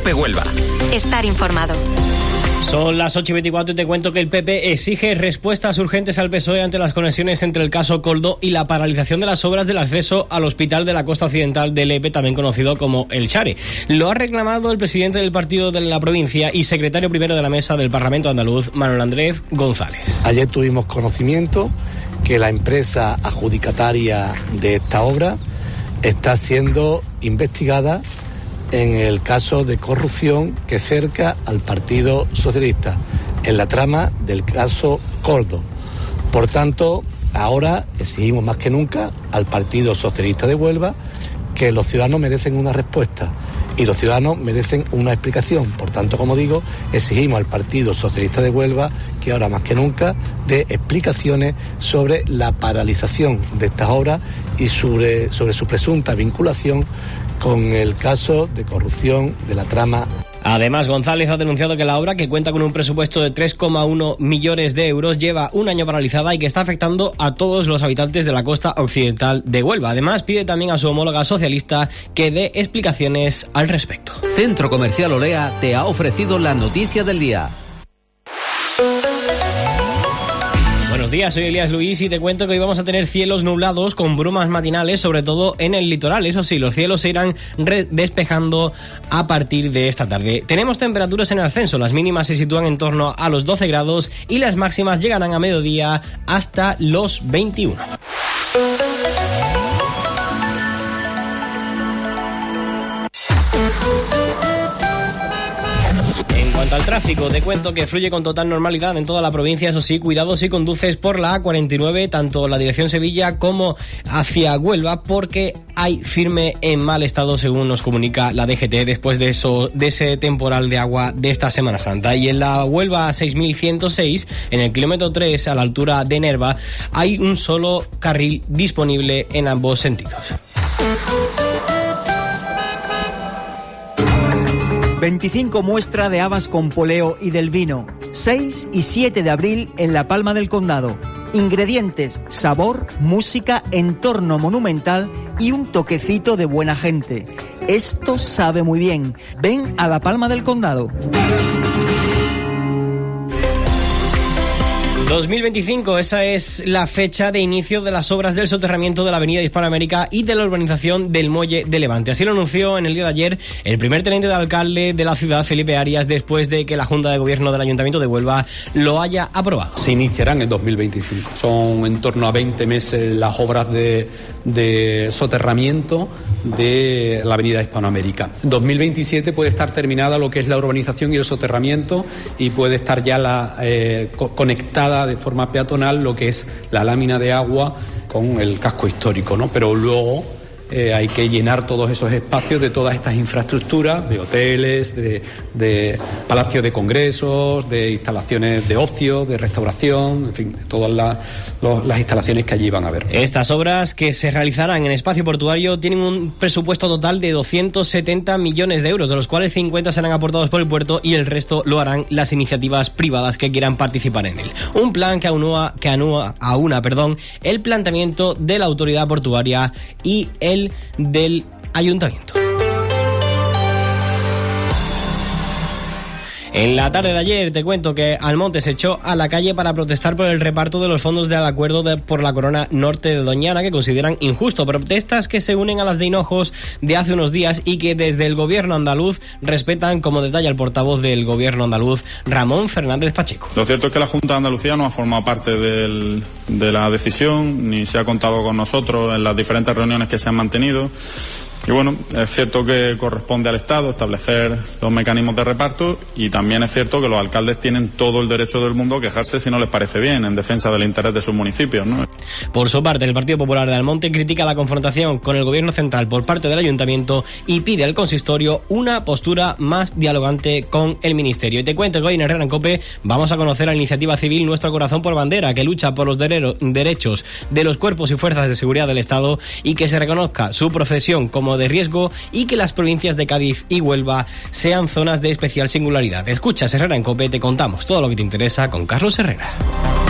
COPE Huelva. Estar informado. Son las 8:24 y te cuento que el PP exige respuestas urgentes al PSOE ante las conexiones entre el caso Koldo y la paralización de las obras del acceso al hospital de la costa occidental de Lepe, también conocido como El Share. Lo ha reclamado el presidente del partido de la provincia y secretario primero de la mesa del Parlamento andaluz, Manuel Andrés González. Ayer tuvimos conocimiento que la empresa adjudicataria de esta obra está siendo investigada en el caso de corrupción que cerca al Partido Socialista, en la trama del caso Koldo. Por tanto, ahora exigimos más que nunca al Partido Socialista de Huelva que los ciudadanos merecen una respuesta y los ciudadanos merecen una explicación. Por tanto, como digo, exigimos al Partido Socialista de Huelva que ahora más que nunca dé explicaciones sobre la paralización de estas obras y sobre su presunta vinculación con el caso de corrupción de la trama. Además, González ha denunciado que la obra, que cuenta con un presupuesto de 3,1 millones de euros, lleva un año paralizada y que está afectando a todos los habitantes de la costa occidental de Huelva. Además, pide también a su homóloga socialista que dé explicaciones al respecto. Centro Comercial Olea te ha ofrecido la noticia del día. Buenos días, soy Elías Luis y te cuento que hoy vamos a tener cielos nublados con brumas matinales, sobre todo en el litoral. Eso sí, los cielos se irán despejando a partir de esta tarde. Tenemos temperaturas en ascenso, las mínimas se sitúan en torno a los 12 grados y las máximas llegarán a mediodía hasta los 21. Al tráfico, te cuento que fluye con total normalidad en toda la provincia. Eso sí, cuidado si conduces por la A49, tanto la dirección Sevilla como hacia Huelva, porque hay firme en mal estado, según nos comunica la DGT, después de ese temporal de agua de esta Semana Santa. Y en la Huelva 6106, en el kilómetro 3, a la altura de Nerva, hay un solo carril disponible en ambos sentidos. 25 muestra de habas con poleo y del vino. 6 y 7 de abril en La Palma del Condado. Ingredientes, sabor, música, entorno monumental y un toquecito de buena gente. Esto sabe muy bien. Ven a La Palma del Condado. 2025, esa es la fecha de inicio de las obras del soterramiento de la avenida Hispanoamérica y de la urbanización del Muelle de Levante. Así lo anunció en el día de ayer el primer teniente de alcalde de la ciudad, Felipe Arias, después de que la Junta de Gobierno del Ayuntamiento de Huelva lo haya aprobado. Se iniciarán en 2025. Son en torno a 20 meses las obras de soterramiento de la avenida Hispanoamérica. En 2027 puede estar terminada lo que es la urbanización y el soterramiento y puede estar ya conectada de forma peatonal lo que es la lámina de agua con el casco histórico, ¿no? Pero luego hay que llenar todos esos espacios de todas estas infraestructuras, de hoteles, de palacios de congresos, de instalaciones de ocio, de restauración, en fin, de todas las instalaciones que allí van a haber. Estas obras, que se realizarán en espacio portuario, tienen un presupuesto total de 270 millones de euros, de los cuales 50 serán aportados por el puerto y el resto lo harán las iniciativas privadas que quieran participar en él. Un plan que aúna el planteamiento de la autoridad portuaria y el del ayuntamiento. En la tarde de ayer te cuento que Almonte se echó a la calle para protestar por el reparto de los fondos del acuerdo por la Corona Norte de Doñana, que consideran injusto. Protestas que se unen a las de Hinojos de hace unos días y que desde el gobierno andaluz respetan, como detalla el portavoz del gobierno andaluz, Ramón Fernández Pacheco. Lo cierto es que la Junta de Andalucía no ha formado parte de la decisión, ni se ha contado con nosotros en las diferentes reuniones que se han mantenido. Y bueno, es cierto que corresponde al Estado establecer los mecanismos de reparto y también es cierto que los alcaldes tienen todo el derecho del mundo a quejarse si no les parece bien, en defensa del interés de sus municipios, ¿no? Por su parte, el Partido Popular de Almonte critica la confrontación con el gobierno central por parte del ayuntamiento y pide al consistorio una postura más dialogante con el ministerio. Y te cuento que hoy en Herrera en COPE vamos a conocer la iniciativa civil Nuestro Corazón por Bandera, que lucha por los derechos de los cuerpos y fuerzas de seguridad del Estado y que se reconozca su profesión como de riesgo y que las provincias de Cádiz y Huelva sean zonas de especial singularidad. Escuchas Herrera en COPE, te contamos todo lo que te interesa con Carlos Herrera.